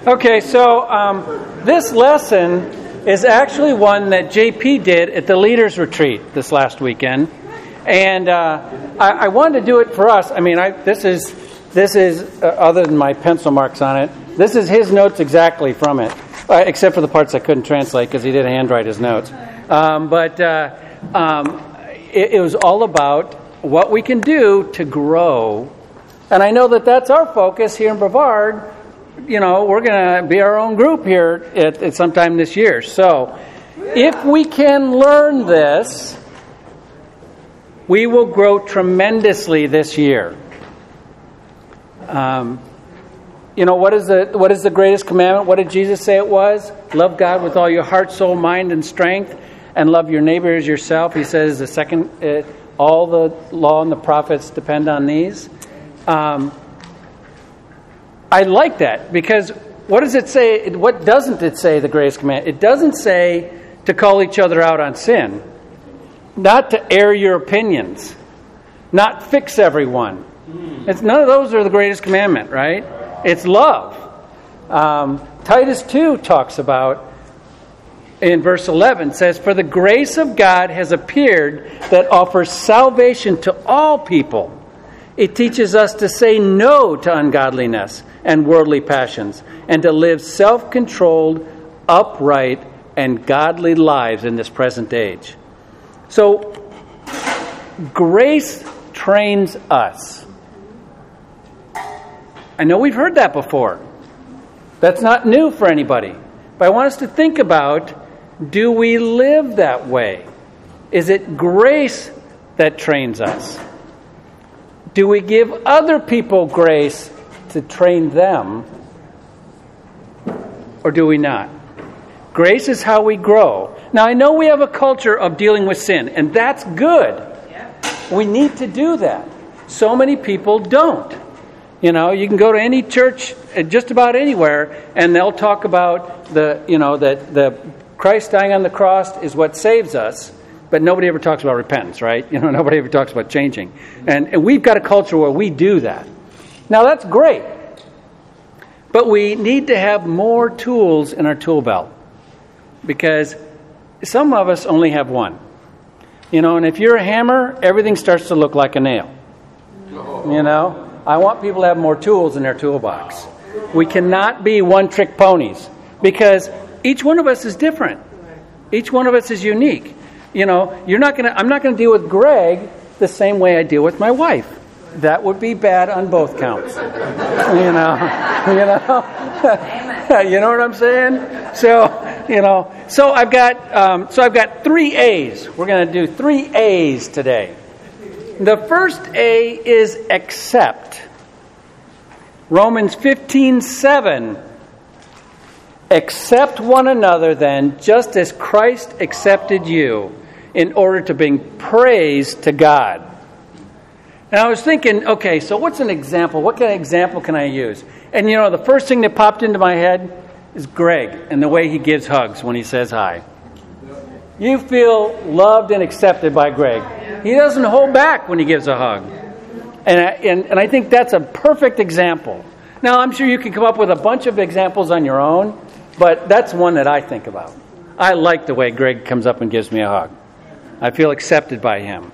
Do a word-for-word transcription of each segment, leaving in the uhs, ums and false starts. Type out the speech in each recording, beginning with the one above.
Okay, so um, this lesson is actually one that J P did at the Leaders Retreat this last weekend, and uh, I, I wanted to do it for us. I mean, I, this is this is uh, other than my pencil marks on it. This is his notes exactly from it, uh, except for the parts I couldn't translate because he didn't handwrite his notes. Um, but uh, um, it, it was all about what we can do to grow, and I know that that's our focus here in Brevard. You know, we're going to be our own group here at, at sometime this year. So, if we can learn this, we will grow tremendously this year. Um, you know, what is the what is the greatest commandment? What did Jesus say it was? Love God with all your heart, soul, mind, and strength, and love your neighbor as yourself. He says the second, uh, all the law and the prophets depend on these. Um, I like that because what does it say? What doesn't it say, the greatest command? It doesn't say to call each other out on sin, not to air your opinions, not fix everyone. It's none of those are the greatest commandment, right? It's love. Um, Titus two talks about, in verse eleven, says, "For the grace of God has appeared that offers salvation to all people." It teaches us to say no to ungodliness and worldly passions, and to live self-controlled, upright, and godly lives in this present age. So, grace trains us. I know we've heard that before. That's not new for anybody. But I want us to think about, do we live that way? Is it grace that trains us? Do we give other people grace to train them, or do we not? Grace is how we grow. Now, I know we have a culture of dealing with sin, and that's good. Yeah. We need to do that. So many people don't. You know, you can go to any church, just about anywhere, and they'll talk about the, you know, that the Christ dying on the cross is what saves us. But nobody ever talks about repentance, right? You know, nobody ever talks about changing. And, and we've got a culture where we do that. Now, that's great. But we need to have more tools in our tool belt. Because some of us only have one. You know, and if you're a hammer, everything starts to look like a nail. You know? I want people to have more tools in their toolbox. We cannot be one-trick ponies. Because each one of us is different. Each one of us is unique. You know, you're not gonna. I'm not gonna deal with Greg the same way I deal with my wife. That would be bad on both counts. You know, you know, you know what I'm saying. So, you know, so I've got, um, so I've got three A's. We're gonna do three A's today. The first A is accept. Romans fifteen seven. Accept one another then, just as Christ accepted you, in order to bring praise to God. And I was thinking, okay, so what's an example? What kind of example can I use? And you know, the first thing that popped into my head is Greg and the way he gives hugs when he says hi. You feel loved and accepted by Greg. He doesn't hold back when he gives a hug. And I, and, and I think that's a perfect example. Now, I'm sure you can come up with a bunch of examples on your own, but that's one that I think about. I like the way Greg comes up and gives me a hug. I feel accepted by him.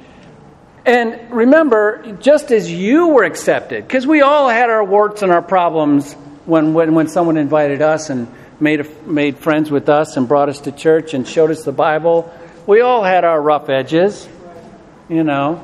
And remember, just as you were accepted, because we all had our warts and our problems when when, when someone invited us and made a, made friends with us and brought us to church and showed us the Bible. We all had our rough edges, you know.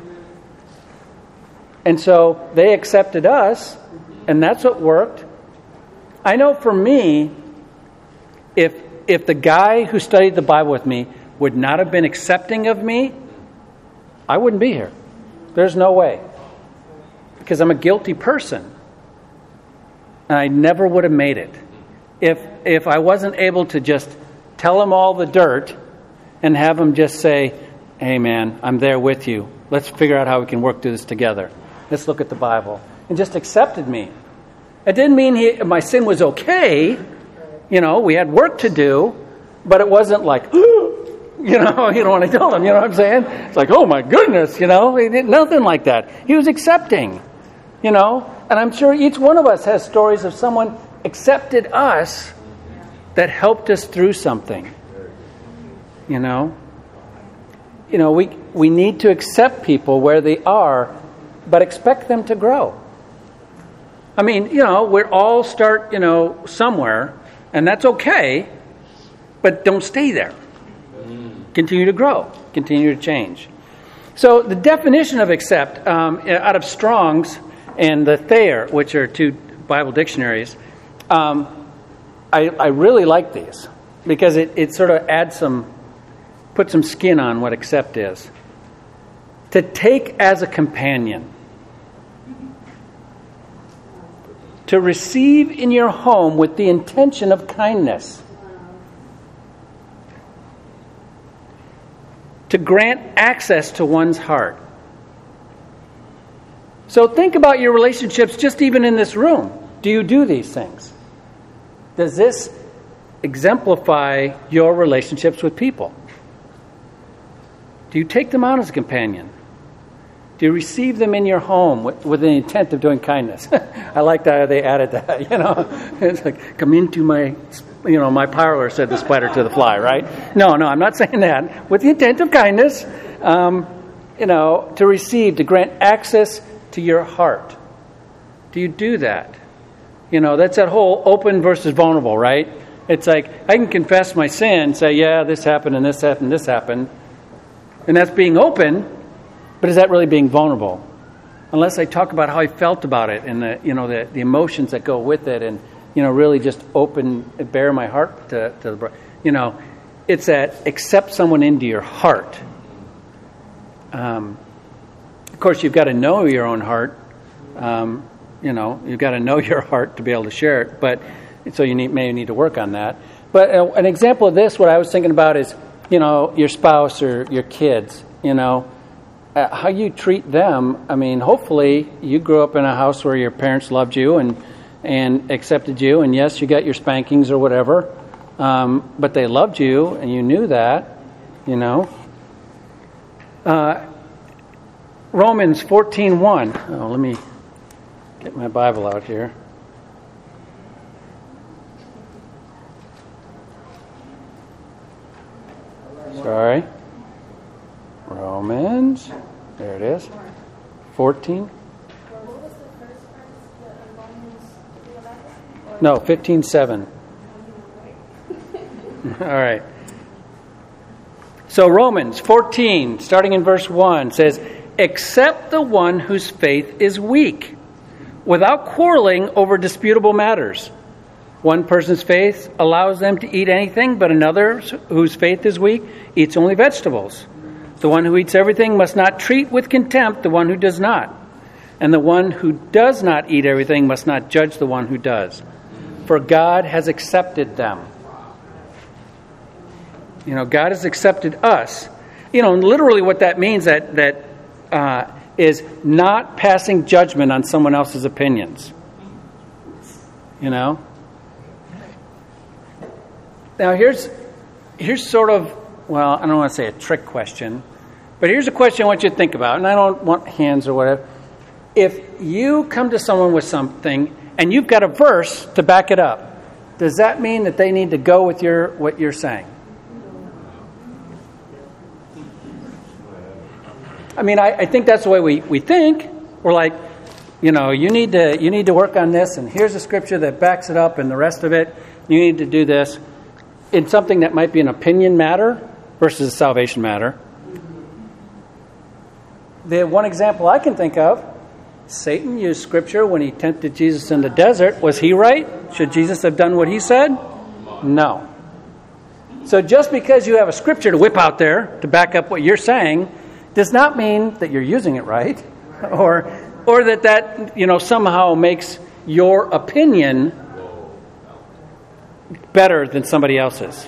And so they accepted us, and that's what worked. I know for me, if if the guy who studied the Bible with me would not have been accepting of me, I wouldn't be here. There's no way. Because I'm a guilty person. And I never would have made it. If if I wasn't able to just tell him all the dirt and have him just say, hey man, I'm there with you. Let's figure out how we can work through this together. Let's look at the Bible. And just accepted me. It didn't mean he, my sin was okay. You know, we had work to do. But it wasn't like, you know, you know, when I told him, you know what I'm saying? It's like, oh my goodness, you know, he did nothing like that. He was accepting, you know. And I'm sure each one of us has stories of someone accepted us that helped us through something. You know? You know, we, we need to accept people where they are, but expect them to grow. I mean, you know, we all start, you know, somewhere, and that's okay, but don't stay there. Continue to grow. Continue to change. So the definition of accept, um, out of Strong's and the Thayer, which are two Bible dictionaries, um, I, I really like these because it, it sort of adds some, puts some skin on what accept is. To take as a companion. To receive in your home with the intention of kindness. To grant access to one's heart. So think about your relationships just even in this room. Do you do these things? Does this exemplify your relationships with people? Do you take them on as a companion? Do you receive them in your home with, with the intent of doing kindness? I like that they added that, you know. It's like, come into my, you know, my parlor, said the spider to the fly, right? No, no, I'm not saying that. With the intent of kindness, um, you know, to receive, to grant access to your heart. Do you do that? You know, that's that whole open versus vulnerable, right? It's like, I can confess my sin, say, yeah, this happened and this happened and this happened. And that's being open. But is that really being vulnerable? Unless I talk about how I felt about it and the, you know, the, the emotions that go with it, and you know, really just open, bare my heart to, to the, you know, it's that accept someone into your heart. Um, of course, you've got to know your own heart. Um, you know, you've got to know your heart to be able to share it. But so you need, may need to work on that. But uh, an example of this, what I was thinking about is, you know, your spouse or your kids. You know. Uh, how you treat them. I mean, hopefully you grew up in a house where your parents loved you and and accepted you, and yes, you got your spankings or whatever, um, but they loved you, and you knew that, you know. Uh, Romans fourteen one. Oh, let me get my Bible out here. Sorry. Romans, there it is, fourteen. No, fifteen seven. All right. So Romans fourteen, starting in verse one, says, "Accept the one whose faith is weak, without quarreling over disputable matters. One person's faith allows them to eat anything, but another whose faith is weak eats only vegetables. The one who eats everything must not treat with contempt the one who does not. And the one who does not eat everything must not judge the one who does. For God has accepted them." You know, God has accepted us. You know, and literally what that means that that uh, is not passing judgment on someone else's opinions. You know? Now here's here's sort of, well, I don't want to say a trick question, but here's a question I want you to think about, and I don't want hands or whatever. If you come to someone with something and you've got a verse to back it up, does that mean that they need to go with your what you're saying? I mean, I, I think that's the way we, we think. We're like, you know, you need to you need to work on this, and here's a scripture that backs it up, and the rest of it, you need to do this. In something that might be an opinion matter versus a salvation matter. The one example I can think of, Satan used scripture when he tempted Jesus in the desert. Was he right? Should Jesus have done what he said? No. So just because you have a scripture to whip out there to back up what you're saying does not mean that you're using it right, or or that that, you know, somehow makes your opinion better than somebody else's.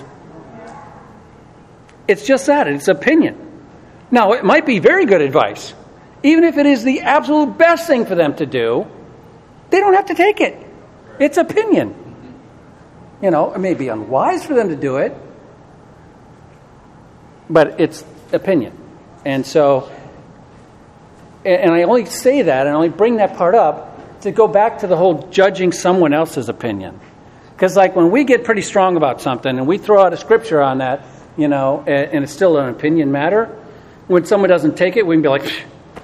It's just that. It's opinion. Now, it might be very good advice. Even if it is the absolute best thing for them to do, they don't have to take it. It's opinion. You know, it may be unwise for them to do it, but it's opinion. And so, and I only say that, and I only bring that part up to go back to the whole judging someone else's opinion. Because like when we get pretty strong about something and we throw out a scripture on that, you know, and, and it's still an opinion matter, when someone doesn't take it, we can be like, psh.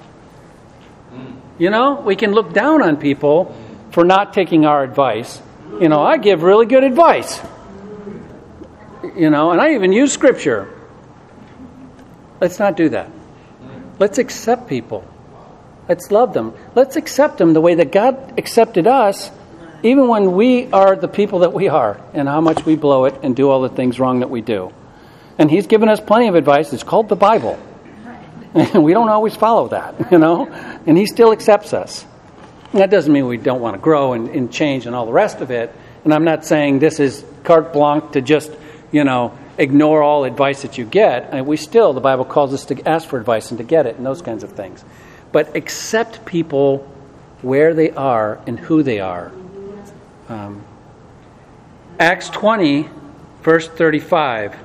You know, we can look down on people for not taking our advice. You know, I give really good advice. You know, and I even use scripture. Let's not do that. Let's accept people. Let's love them. Let's accept them the way that God accepted us, even when we are the people that we are and how much we blow it and do all the things wrong that we do. And He's given us plenty of advice. It's called the Bible. And we don't always follow that, you know, and He still accepts us. And that doesn't mean we don't want to grow and, and change and all the rest of it. And I'm not saying this is carte blanche to just, you know, ignore all advice that you get. And we still, the Bible calls us to ask for advice and to get it and those kinds of things. But accept people where they are and who they are. Um, Acts twenty, verse thirty-five.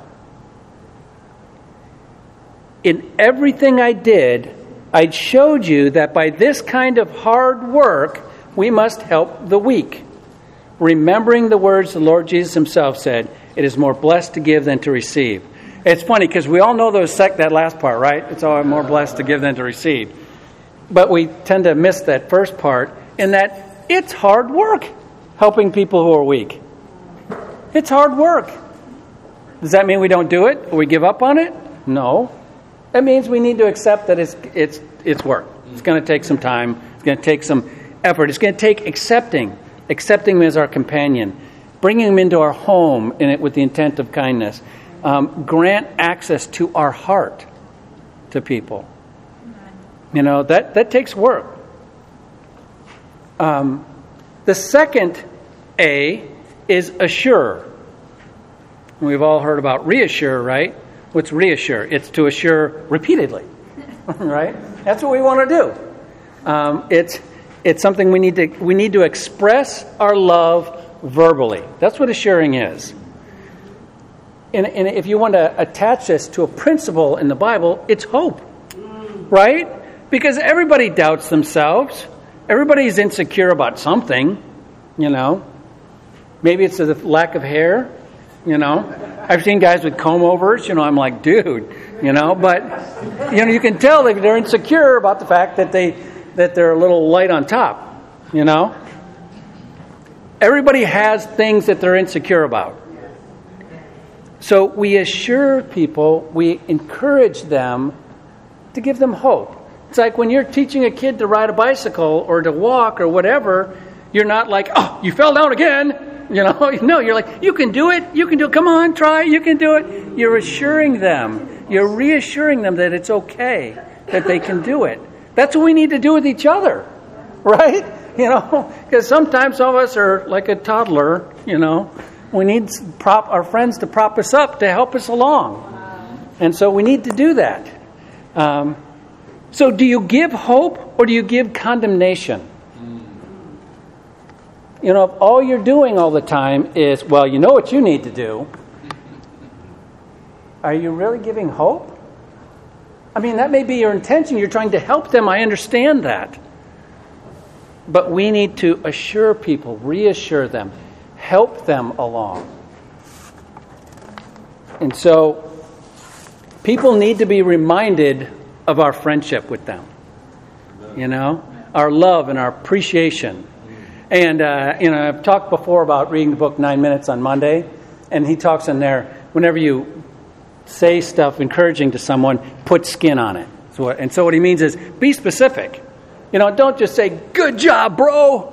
In everything I did, I showed you that by this kind of hard work, we must help the weak. Remembering the words the Lord Jesus Himself said, it is more blessed to give than to receive. It's funny because we all know those sec- that last part, right? It's all more blessed to give than to receive. But we tend to miss that first part in that it's hard work helping people who are weak. It's hard work. Does that mean we don't do it or we give up on it? No. That means we need to accept that it's it's it's work. It's going to take some time. It's going to take some effort. It's going to take accepting, accepting Him as our companion, bringing Him into our home in it with the intent of kindness. Um, grant access to our heart to people. You know, that, that takes work. Um, the second A is assure. We've all heard about reassure, right? What's reassure? It's to assure repeatedly, right? That's what we want to do. Um, it's it's something we need to we need to express our love verbally. That's what assuring is. And, and if you want to attach this to a principle in the Bible, it's hope, right? Because everybody doubts themselves. Everybody's insecure about something, you know. Maybe it's the lack of hair, you know. I've seen guys with comb-overs, you know, I'm like, dude, you know. But, you know, you can tell that they're insecure about the fact that, they, that they're a little light on top, you know. Everybody has things that they're insecure about. So we assure people, we encourage them to give them hope. It's like when you're teaching a kid to ride a bicycle or to walk or whatever, you're not like, oh, you fell down again. You know, no, you're like, you can do it. You can do it. Come on, try. You can do it. You're assuring them. You're reassuring them that it's okay, that they can do it. That's what we need to do with each other, right? You know, because sometimes some of us are like a toddler, you know. We need prop our friends to prop us up to help us along. And so we need to do that. Um, so do you give hope or do you give condemnation? You know, if all you're doing all the time is, well, you know what you need to do, are you really giving hope? I mean, that may be your intention. You're trying to help them. I understand that. But we need to assure people, reassure them, help them along. And so people need to be reminded of our friendship with them. You know, our love and our appreciation. And, uh, you know, I've talked before about reading the book Nine Minutes on Monday. And he talks in there, whenever you say stuff encouraging to someone, put skin on it. So what, and so what he means is be specific. You know, don't just say, good job, bro.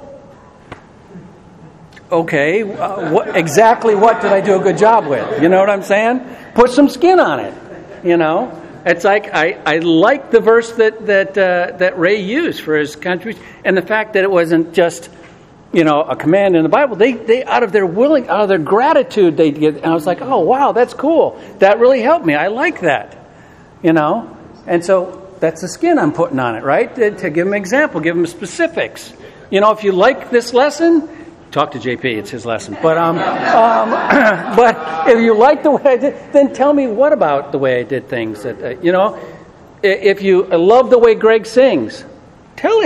Okay, uh, what, exactly what did I do a good job with? You know what I'm saying? Put some skin on it, you know. It's like, I, I like the verse that that uh, that Ray used for his contribution, and the fact that it wasn't just, you know, a command in the Bible. They, they out of their willing, out of their gratitude, they get, and I was like, oh, wow, that's cool. That really helped me. I like that, you know. And so that's the skin I'm putting on it, right? To, to give them an example, give them specifics. You know, if you like this lesson, talk to J P, it's his lesson. But um, um, but if you like the way I did, then tell me what about the way I did things. That uh, you know, if you love the way Greg sings, tell him.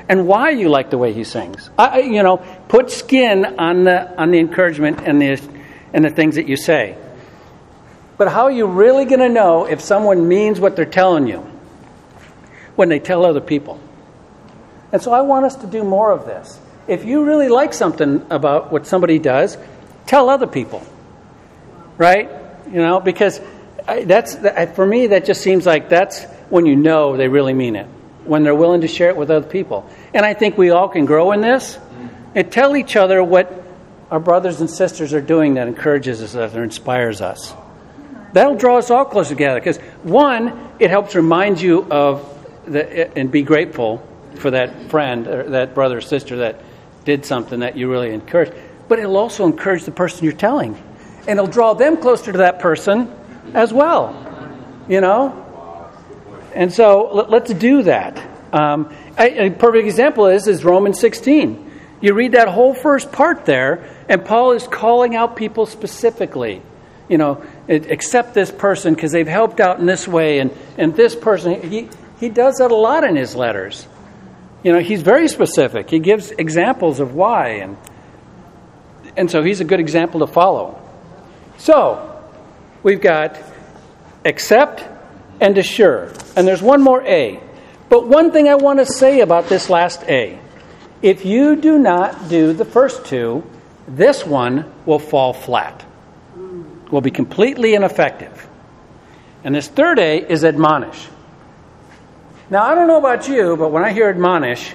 and why you like the way he sings. I, you know, put skin on the on the encouragement and the and the things that you say. But how are you really going to know if someone means what they're telling you when they tell other people? And so I want us to do more of this. If you really like something about what somebody does, tell other people, right? You know, because I, that's for me, that just seems like that's when you know they really mean it, when they're willing to share it with other people. And I think we all can grow in this and tell each other what our brothers and sisters are doing that encourages us, that inspires us. That'll draw us all closer together because, one, it helps remind you of the, and be grateful for that friend or that brother or sister that did something that you really encouraged. But it'll also encourage the person you're telling. And it'll draw them closer to that person as well. You know? And so let, let's do that. Um, a, a perfect example is, is Romans sixteen. You read that whole first part there, and Paul is calling out people specifically. You know, accept this person because they've helped out in this way. And, and this person, he, he does that a lot in his letters. You know, he's very specific. He gives examples of why. And, and so he's a good example to follow. So, we've got accept and assure. And there's one more A. But one thing I want to say about this last A. If you do not do the first two, this one will fall flat. Will be completely ineffective. And this third A is admonish. Now, I don't know about you, but when I hear admonish,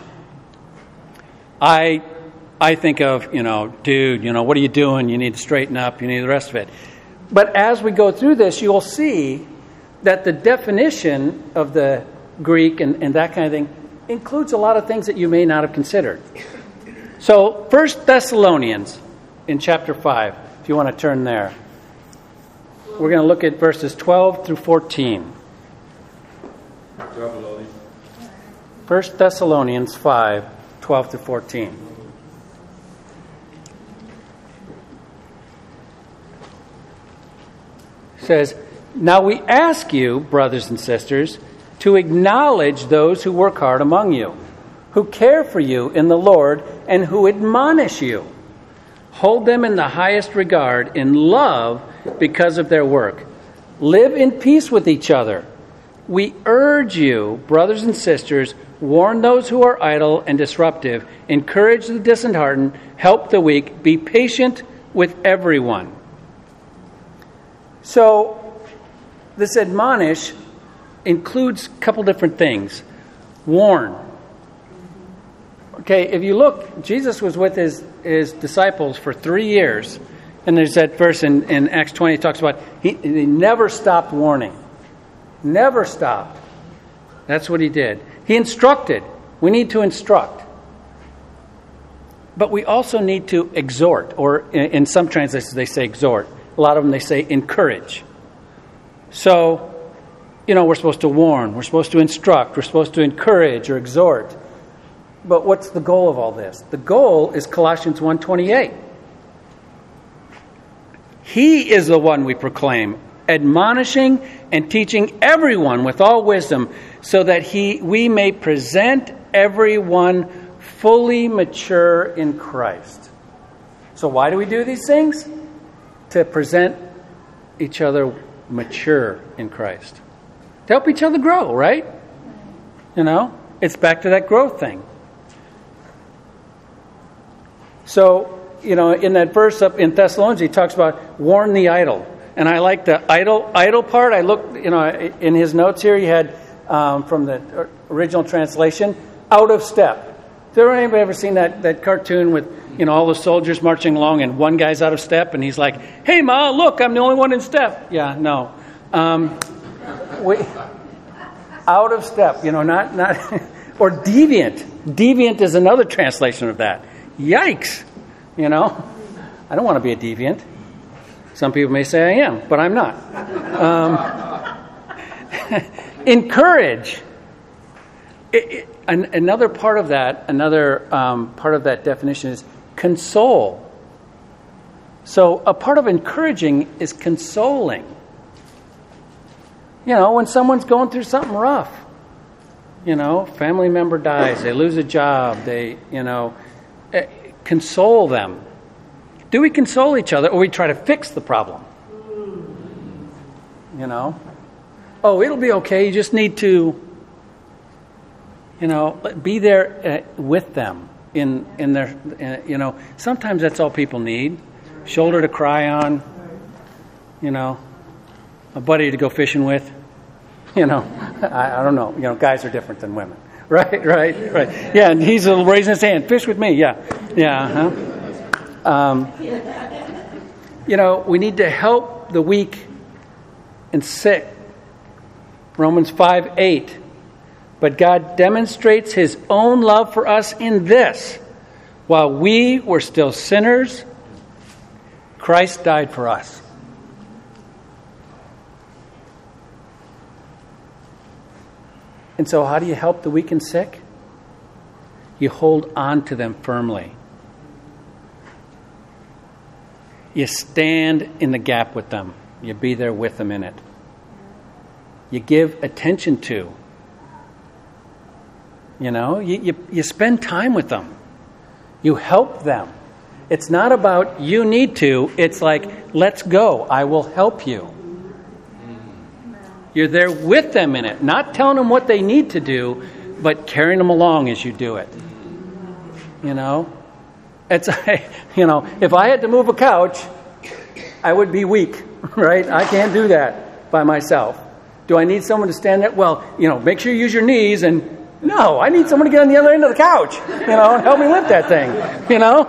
I I think of, you know, dude, you know, what are you doing? You need to straighten up. You need the rest of it. But as we go through this, you'll see that the definition of the Greek and, and that kind of thing includes a lot of things that you may not have considered. So, First Thessalonians in chapter five, if you want to turn there. We're going to look at verses twelve through fourteen. First Thessalonians five, twelve through fourteen. It says, "Now we ask you, brothers and sisters, to acknowledge those who work hard among you, who care for you in the Lord, and who admonish you. Hold them in the highest regard in love because of their work. Live in peace with each other. We urge you, brothers and sisters, warn those who are idle and disruptive, encourage the disheartened, help the weak, be patient with everyone." So, this admonish includes a couple different things. Warn. Okay, if you look, Jesus was with his, his disciples for three years. And there's that verse in, in Acts twenty, it talks about he, he never stopped warning. Never stopped. That's what he did. He instructed. We need to instruct. But we also need to exhort, or in, in some translations they say exhort. A lot of them they say encourage. So, you know, we're supposed to warn, we're supposed to instruct, we're supposed to encourage or exhort. But what's the goal of all this? The goal is Colossians one twenty-eight. He is the one we proclaim, admonishing and teaching everyone with all wisdom, so that he we may present everyone fully mature in Christ. So why do we do these things? To present each other mature in Christ. To help each other grow, right? You know, it's back to that growth thing. So, you know, in that verse up in Thessalonians, he talks about warn the idle. And I like the idle idle part. I looked, you know, in his notes here, he had um, from the original translation, out of step. Has anybody ever seen that, that cartoon with, you know, all the soldiers marching along and one guy's out of step and he's like, "Hey, Ma, look, I'm the only one in step." Yeah, no. Um, we, out of step, you know, not, not or deviant. Deviant is another translation of that. Yikes. You know, I don't want to be a deviant. Some people may say I am, but I'm not. Um, encourage. It, it, an, another part of that, another um, part of that definition is console. So a part of encouraging is consoling. You know, when someone's going through something rough, You know, family member dies, they lose a job, they, you know, eh, console them. Do we console each other, or we try to fix the problem? You know? Oh, it'll be okay, you just need to, you know, be there uh, with them in in their, uh, you know, sometimes that's all people need. Shoulder to cry on, you know, a buddy to go fishing with. You know, I, I don't know. You know, guys are different than women. Right, right, right. Yeah, and he's raising his hand. Fish with me. Yeah, yeah. Huh? Um, you know, we need to help the weak and sick. Romans five eight. But God demonstrates his own love for us in this. While we were still sinners, Christ died for us. And so how do you help the weak and sick? You hold on to them firmly. You stand in the gap with them. You be there with them in it. You give attention to. You know, you, you, you spend time with them. You help them. It's not about you need to. It's like, let's go. I will help you. You're there with them in it, not telling them what they need to do, but carrying them along as you do it. You know, it's you know, if I had to move a couch, I would be weak, right? I can't do that by myself. Do I need someone to stand there? Well, you know, make sure you use your knees, and no, I need someone to get on the other end of the couch, you know, and help me lift that thing, you know.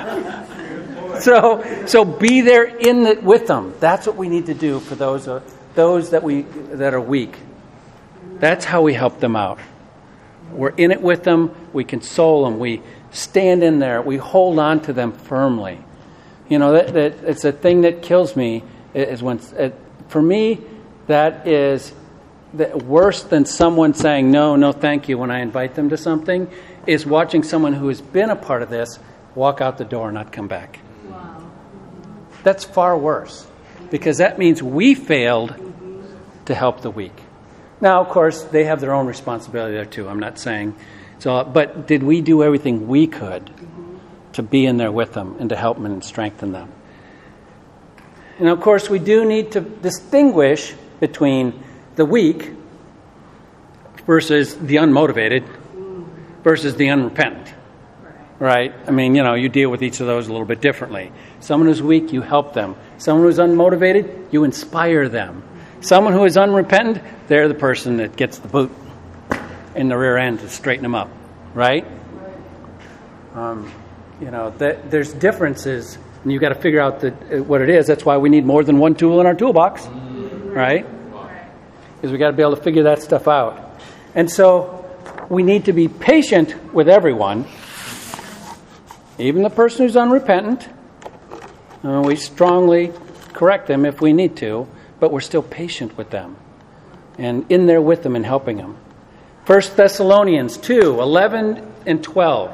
So, so be there in it with them. That's what we need to do for those. Uh, Those that we that are weak. That's how we help them out. We're in it with them. We console them. We stand in there. We hold on to them firmly. You know, that, that it's a thing that kills me. Is when it, for me, that is the, worse than someone saying no, no, thank you when I invite them to something. Is watching someone who has been a part of this walk out the door and not come back. Wow. That's far worse. Because that means we failed to help the weak. Now, of course, they have their own responsibility there too. I'm not saying so, but did we do everything we could to be in there with them and to help them and strengthen them? And of course, we do need to distinguish between the weak versus the unmotivated versus the unrepentant. Right? I mean, you know, you deal with each of those a little bit differently. Someone who's weak, you help them. Someone who's unmotivated, you inspire them. Someone who is unrepentant, they're the person that gets the boot in the rear end to straighten them up. Right? Um, you know, that, there's differences, and you've got to figure out the, what it is. That's why we need more than one tool in our toolbox. Right? Because we've got to be able to figure that stuff out. And so we need to be patient with everyone. Even the person who's unrepentant, uh, we strongly correct them if we need to, but we're still patient with them and in there with them and helping them. First Thessalonians two, eleven and twelve.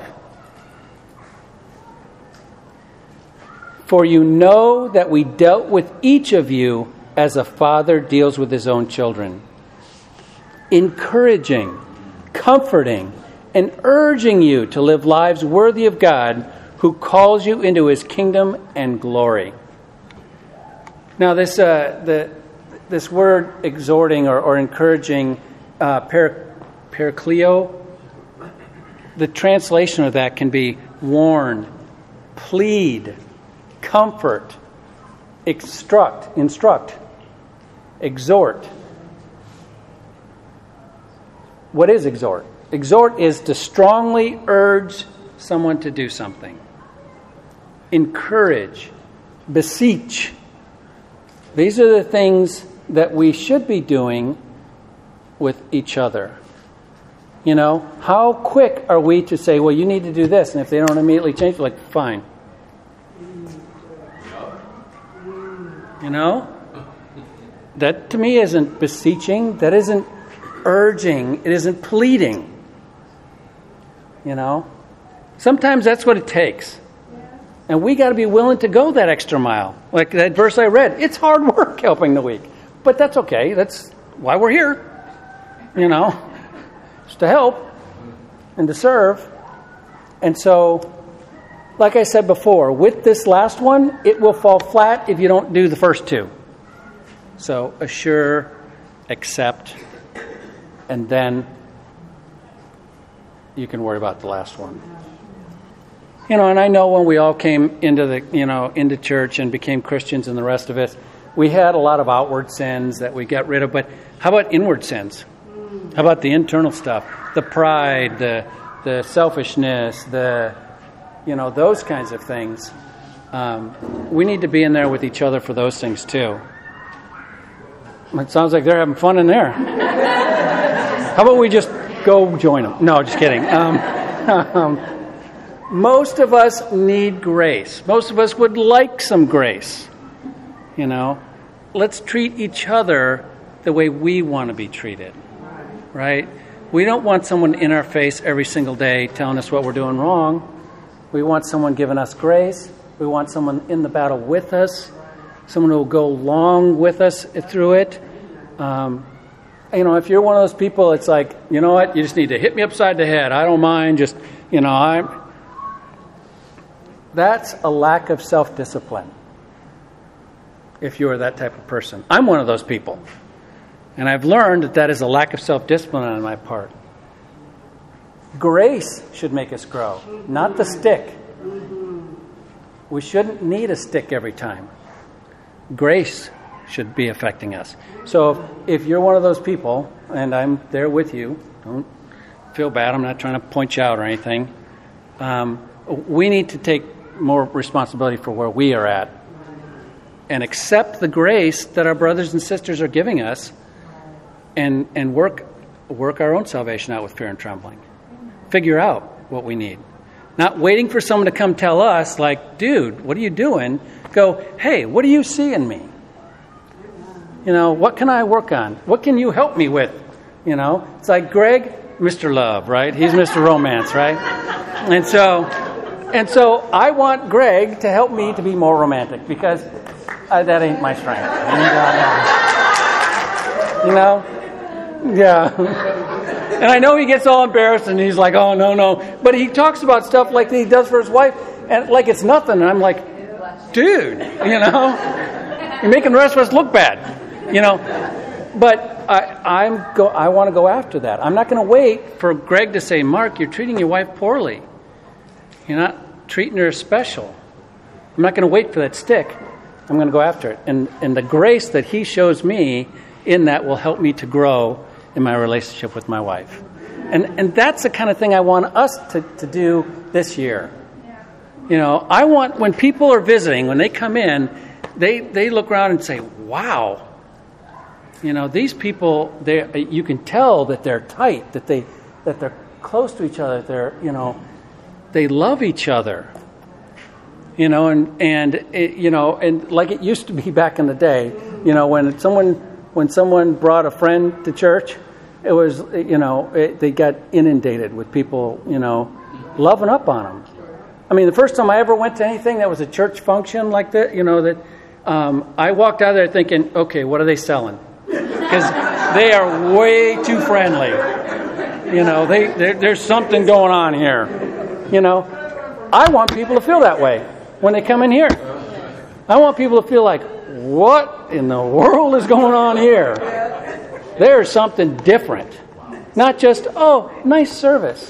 For you know that we dealt with each of you as a father deals with his own children, encouraging, comforting, and urging you to live lives worthy of God, who calls you into his kingdom and glory. Now, this uh, the this word exhorting or, or encouraging, uh, per, parakleo, the translation of that can be warn, plead, comfort, instruct, instruct, exhort. What is exhort? Exhort is to strongly urge someone to do something. Encourage, beseech. These are the things that we should be doing with each other. You know, how quick are we to say, well, you need to do this, and if they don't immediately change, we're like, fine. You know? That to me isn't beseeching, that isn't urging, it isn't pleading. You know? Sometimes that's what it takes. And we got to be willing to go that extra mile. Like that verse I read, it's hard work helping the weak. But that's okay. That's why we're here. You know? It's to help and to serve. And so, like I said before, with this last one, it will fall flat if you don't do the first two. So assure, accept, and then you can worry about the last one. You know, and I know when we all came into the, you know, into church and became Christians and the rest of it, we had a lot of outward sins that we got rid of. But how about inward sins? How about the internal stuff? The pride, the the selfishness, the, you know, those kinds of things. Um, we need to be in there with each other for those things too. It sounds like they're having fun in there. How about we just go join them? No, just kidding. Um, um, most of us need grace. Most of us would like some grace. You know, let's treat each other the way we want to be treated, right? We don't want someone in our face every single day telling us what we're doing wrong. We want someone giving us grace. We want someone in the battle with us, someone who will go along with us through it. Um, you know, if you're one of those people, it's like, you know what, you just need to hit me upside the head. I don't mind. Just, you know, I'm. That's a lack of self-discipline. If you are that type of person. I'm one of those people. And I've learned that that is a lack of self-discipline on my part. Grace should make us grow, not the stick. We shouldn't need a stick every time. Grace should be affecting us. So if you're one of those people, and I'm there with you, don't feel bad, I'm not trying to point you out or anything. Um, we need to take more responsibility for where we are at and accept the grace that our brothers and sisters are giving us and and work work our own salvation out with fear and trembling. Figure out what we need. Not waiting for someone to come tell us, like, dude, what are you doing? Go, hey, what do you see in me? You know, what can I work on? What can you help me with? You know, it's like Greg, Mister Love, right? He's Mister Romance, right? And so, and so I want Greg to help me to be more romantic because uh, that ain't my strength. And, uh, you know, yeah. And I know he gets all embarrassed and he's like, oh, no, no. But he talks about stuff like he does for his wife and like it's nothing. And I'm like, dude, you know, you're making the rest of us look bad, you know. But I, I'm go. I want to go after that. I'm not going to wait for Greg to say, Mark, you're treating your wife poorly. You're not treating her special. I'm not going to wait for that stick. I'm going to go after it. And, and the grace that he shows me in that will help me to grow in my relationship with my wife. And and that's the kind of thing I want us to, to do this year. You know, I want, when people are visiting, when they come in, they, they look around and say, wow, you know, these people, they you can tell that they're tight, that, they, that they're close to each other, they're, you know, they love each other. You know, and, and it, you know, and like it used to be back in the day, you know, when someone when someone brought a friend to church, it was, you know, it, they got inundated with people, you know, loving up on them. I mean, the first time I ever went to anything that was a church function like that, you know, that um, I walked out of there thinking, okay, what are they selling? Because they are way too friendly. You know, they there's something going on here. You know, I want people to feel that way when they come in here. I want people to feel like, what in the world is going on here? There's something different. Not just, oh, nice service.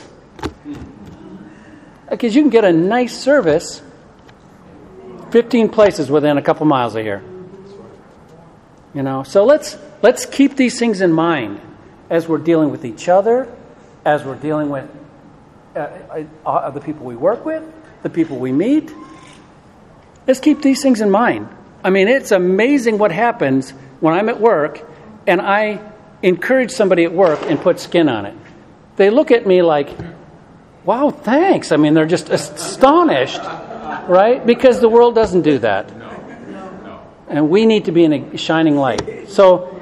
Because you can get a nice service fifteen places within a couple miles of here. You know, so let's let's keep these things in mind as we're dealing with each other, as we're dealing with uh, uh, the people we work with, the people we meet. Let's keep these things in mind. I mean, it's amazing what happens when I'm at work and I encourage somebody at work and put skin on it. They look at me like, wow, thanks. I mean, they're just astonished, right? Because the world doesn't do that. And we need to be in a shining light. So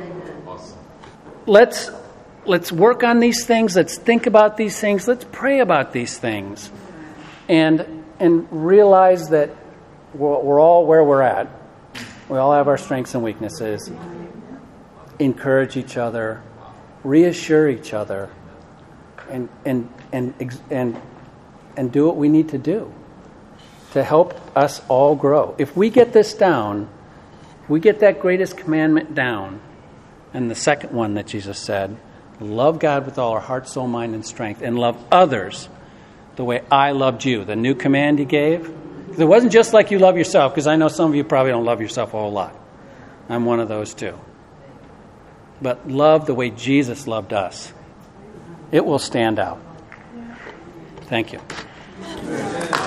let's let's work on these things. Let's think about these things. Let's pray about these things. And and realize that we're, we're all where we're at. We all have our strengths and weaknesses. Encourage each other. Reassure each other. and and and and and do what we need to do to help us all grow. If we get this down, we get that greatest commandment down, and the second one that Jesus said, love God with all our heart, soul, mind, and strength, and love others the way I loved you. The new command he gave. It wasn't just like you love yourself, because I know some of you probably don't love yourself a whole lot. I'm one of those too. But love the way Jesus loved us. It will stand out. Thank you.